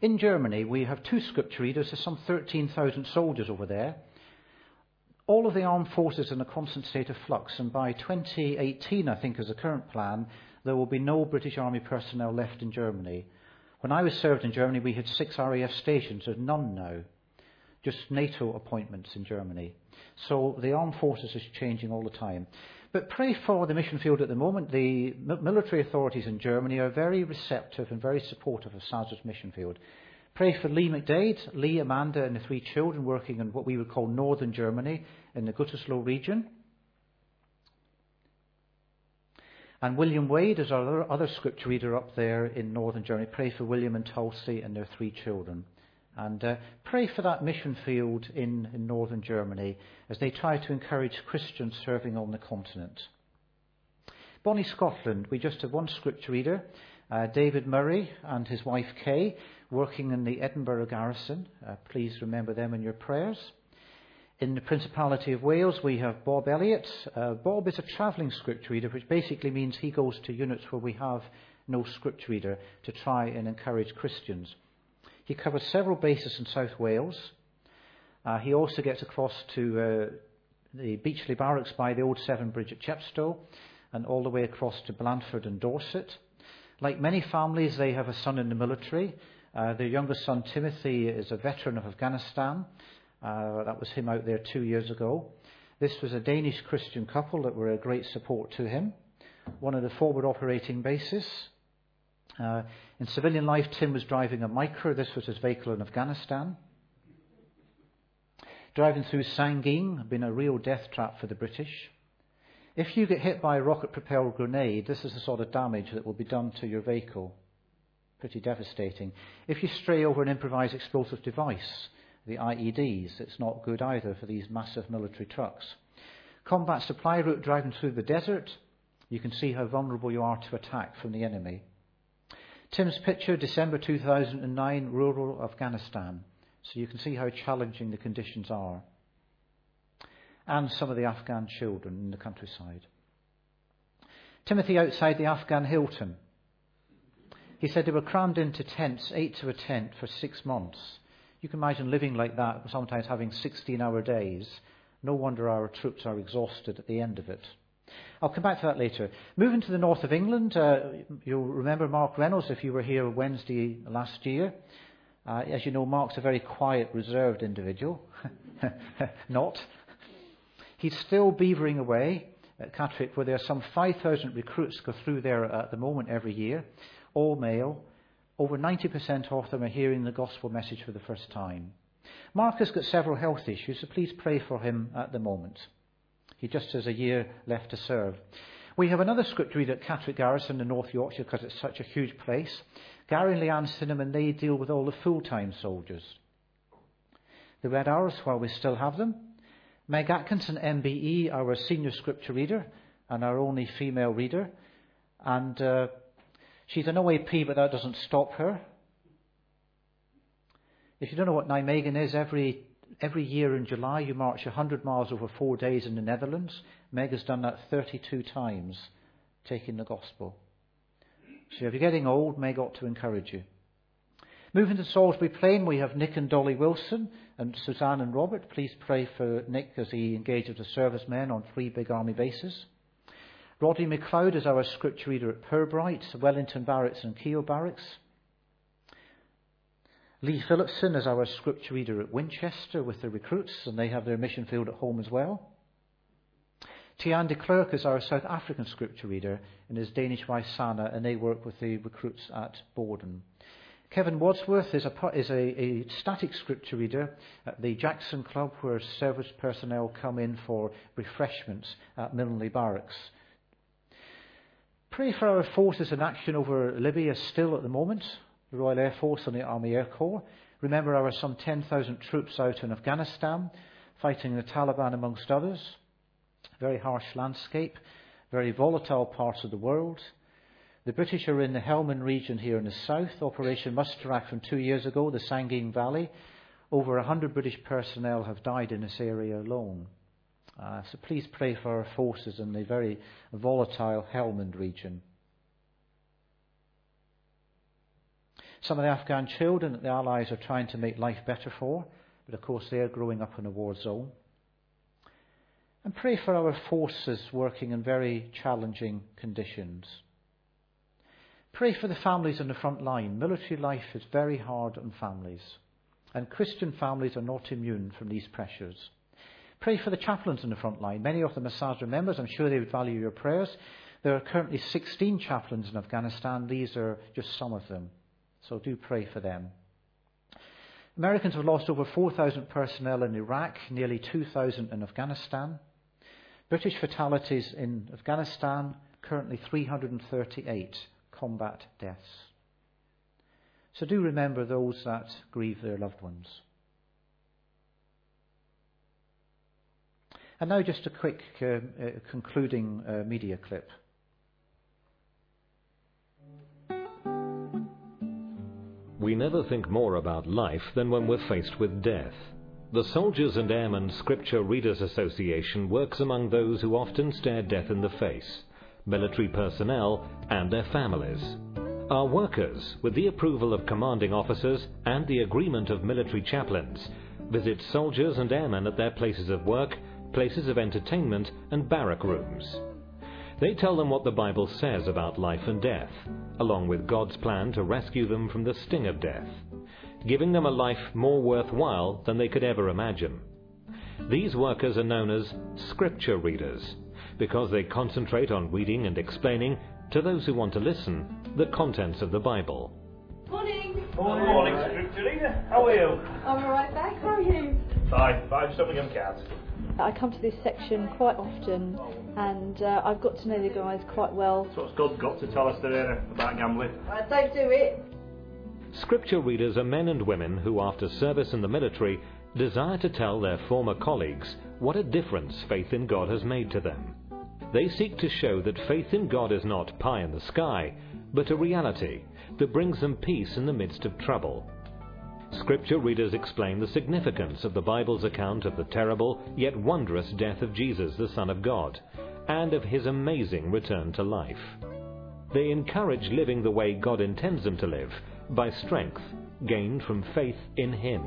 In Germany, we have 2 scripture readers. There's some 13,000 soldiers over there. All of the armed forces are in a constant state of flux, and by 2018, I think, is the current plan, there will be no British Army personnel left in Germany. When I was served in Germany, we had 6 RAF stations. There's none now. Just NATO appointments in Germany. So the armed forces is changing all the time. But pray for the mission field at the moment. The military authorities in Germany are very receptive and very supportive of Sazer's mission field. Pray for Lee McDade, Lee, Amanda and the 3 children working in what we would call northern Germany in the Gütersloh region. And William Wade is our other scripture reader up there in northern Germany. Pray for William and Tulsi and their 3 children. And pray for that mission field in northern Germany as they try to encourage Christians serving on the continent. Bonnie, Scotland, we just have 1 scripture reader, David Murray and his wife Kay, working in the Edinburgh garrison. Please remember them in your prayers. In the Principality of Wales, we have Bob Elliott. Bob is a travelling scripture reader, which basically means he goes to units where we have no scripture reader to try and encourage Christians. He covers several bases in South Wales. He also gets across to the Beachley Barracks by the Old Severn Bridge at Chepstow and all the way across to Blandford and Dorset. Like many families, they have a son in the military. Their youngest son, Timothy, is a veteran of Afghanistan. That was him out there 2 years ago. This was a Danish Christian couple that were a great support to him. One of the forward operating bases. In civilian life, Tim was driving a Micra. This was his vehicle in Afghanistan. Driving through Sangin had been a real death trap for the British. If you get hit by a rocket-propelled grenade, this is the sort of damage that will be done to your vehicle. Pretty devastating. If you stray over an improvised explosive device, the IEDs, it's not good either for these massive military trucks. Combat supply route driving through the desert, you can see how vulnerable you are to attack from the enemy. Tim's picture, December 2009, rural Afghanistan. So you can see how challenging the conditions are. And some of the Afghan children in the countryside. Timothy outside the Afghan Hilton. He said they were crammed into tents, 8 to a tent, for 6 months. You can imagine living like that, sometimes having 16-hour days. No wonder our troops are exhausted at the end of it. I'll come back to that later. Moving to the north of England, you'll remember Mark Reynolds if you were here Wednesday last year. As you know, Mark's a very quiet, reserved individual. Not. He's still beavering away at Catterick, where there are some 5,000 recruits go through there at the moment every year, all male. Over 90% of them are hearing the gospel message for the first time. Mark has got several health issues, so please pray for him at the moment. He just has a year left to serve. We have another scripture reader at Catterick Garrison in North Yorkshire because it's such a huge place. Gary and Leanne Cinnamon, they deal with all the full-time soldiers. The Red Hours, while we still have them. Meg Atkinson, MBE, our senior scripture reader and our only female reader. And she's an OAP, but that doesn't stop her. If you don't know what Nijmegen is, every year in July you march 100 miles over 4 days in the Netherlands. Meg has done that 32 times, taking the gospel. So if you're getting old, Meg ought to encourage you. Moving to Salisbury Plain, we have Nick and Dolly Wilson and Suzanne and Robert. Please pray for Nick as he engages the servicemen on 3 big army bases. Roddy McLeod is our scripture reader at Pirbright, Wellington Barracks and Keele Barracks. Lee Phillipson is our scripture reader at Winchester with the recruits, and they have their mission field at home as well. Tian de Klerk is our South African scripture reader and his Danish wife Sanna, and they work with the recruits at Borden. Kevin Wadsworth is a static scripture reader at the Jackson Club, where service personnel come in for refreshments at Milnley Barracks. Pray for our forces in action over Libya still at the moment, the Royal Air Force and the Army Air Corps. Remember our some 10,000 troops out in Afghanistan, fighting the Taliban amongst others. Very harsh landscape, very volatile parts of the world. The British are in the Helmand region here in the south. Operation Mustarack from 2 years ago, the Sangin Valley. Over 100 British personnel have died in this area alone. So please pray for our forces in the very volatile Helmand region. Some of the Afghan children that the Allies are trying to make life better for, but of course they are growing up in a war zone. And pray for our forces working in very challenging conditions. Pray for the families on the front line. Military life is very hard on families, and Christian families are not immune from these pressures. Pray for the chaplains on the front line. Many of them are Sazra members. I'm sure they would value your prayers. There are currently 16 chaplains in Afghanistan. These are just some of them. So do pray for them. Americans have lost over 4,000 personnel in Iraq, nearly 2,000 in Afghanistan. British fatalities in Afghanistan, currently 338 combat deaths. So do remember those that grieve their loved ones. And now just a quick concluding media clip. We never think more about life than when we're faced with death. The Soldiers and Airmen Scripture Readers Association works among those who often stare death in the face, military personnel and their families. Our workers, with the approval of commanding officers and the agreement of military chaplains, visit soldiers and airmen at their places of work, places of entertainment and barrack rooms. They tell them what the Bible says about life and death, along with God's plan to rescue them from the sting of death, giving them a life more worthwhile than they could ever imagine. These workers are known as Scripture Readers, because they concentrate on reading and explaining, to those who want to listen, the contents of the Bible. Morning! Morning, Scripture Reader. How are you? I'm alright, thanks. How are you? Fine, something on cards. I come to this section quite often, and I've got to know the guys quite well. So what's God got to tell us today about gambling? Don't do it! Scripture readers are men and women who, after service in the military, desire to tell their former colleagues what a difference faith in God has made to them. They seek to show that faith in God is not pie in the sky, but a reality that brings them peace in the midst of trouble. Scripture readers explain the significance of the Bible's account of the terrible yet wondrous death of Jesus, the Son of God, and of his amazing return to life. They encourage living the way God intends them to live, by strength gained from faith in him.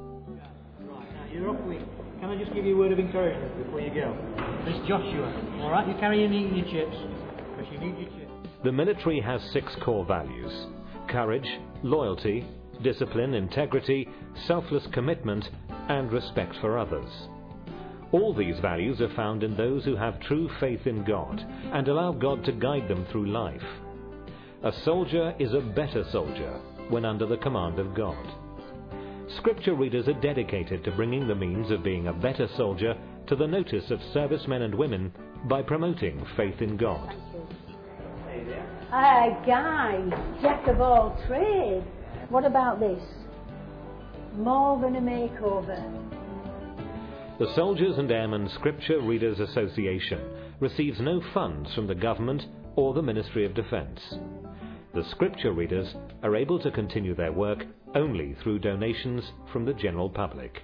Right, now you're up week. Can I just give you a word of encouragement before you go? This Joshua, alright, you carry on eating your chips, because you need your chips. The military has 6 core values: courage, loyalty, discipline, integrity, selfless commitment, and respect for others. All these values are found in those who have true faith in God and allow God to guide them through life. A soldier is a better soldier when under the command of God. Scripture readers are dedicated to bringing the means of being a better soldier to the notice of servicemen and women by promoting faith in God. Guy, jack of all trades. What about this? More than a makeover. The Soldiers and Airmen Scripture Readers Association receives no funds from the government or the Ministry of Defence. The Scripture Readers are able to continue their work only through donations from the general public.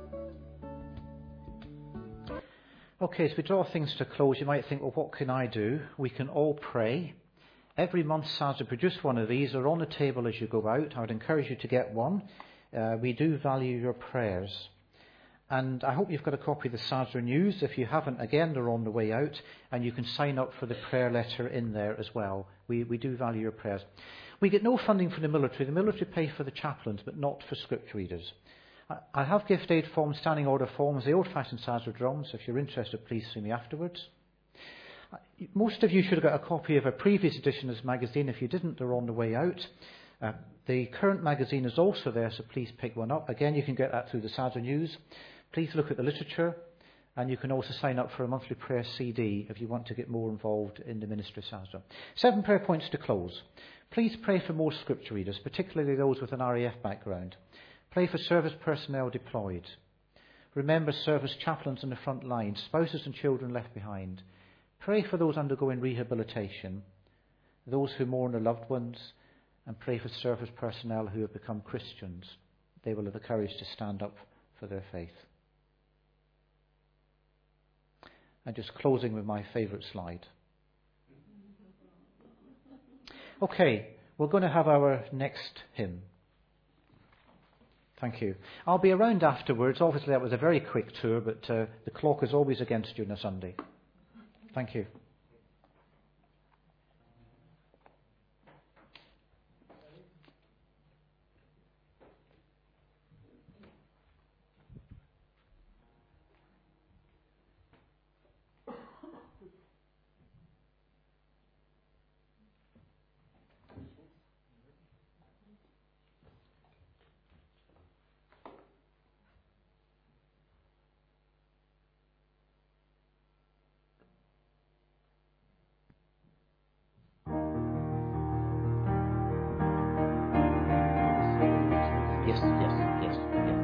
Okay, as we draw things to close, you might think, well, what can I do? We can all pray. Every month, Sazra produce one of these. They're on the table as you go out. I would encourage you to get one. We do value your prayers. And I hope you've got a copy of the Sazra News. If you haven't, again, they're on the way out. And you can sign up for the prayer letter in there as well. We do value your prayers. We get no funding from the military. The military pay for the chaplains, but not for script readers. I have gift aid forms, standing order forms, the old-fashioned Sazra drums. If you're interested, please see me afterwards. Most of you should have got a copy of a previous edition of this magazine. If you didn't, they're on the way out. The current magazine is also there, so please pick one up. Again, you can get that through the Sazra News. Please look at the literature, and you can also sign up for a monthly prayer CD if you want to get more involved in the ministry of Sazra. 7 prayer points to close. Please pray for more scripture readers, particularly those with an RAF background. Pray for service personnel deployed. Remember service chaplains on the front line, spouses and children left behind. Pray for those undergoing rehabilitation, those who mourn their loved ones, and pray for service personnel who have become Christians. They will have the courage to stand up for their faith. And just closing with my favourite slide. Okay, we're going to have our next hymn. Thank you. I'll be around afterwards. Obviously, that was a very quick tour, but the clock is always against you on a Sunday. Thank you. Yes, yes, yes, yes.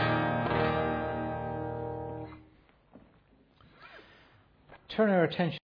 Turn our attention